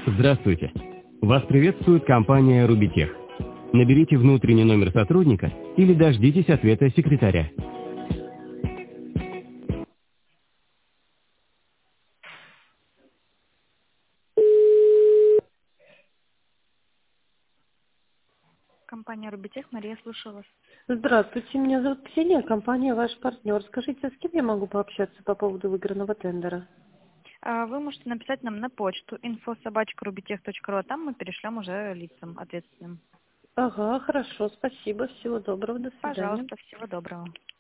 Здравствуйте. Вас приветствует компания «Рубитех». Наберите внутренний номер сотрудника или дождитесь ответа секретаря. Компания Рубитех, Мария, слушаю вас. Здравствуйте, меня зовут Ксения, компания «Ваш партнер». Скажите, с кем я могу пообщаться по поводу выигранного тендера? Вы можете написать нам на почту info@rubitech.ru, а там мы перешлем уже лицам ответственным. Ага, хорошо, спасибо, всего доброго, до свидания. Пожалуйста, всего доброго.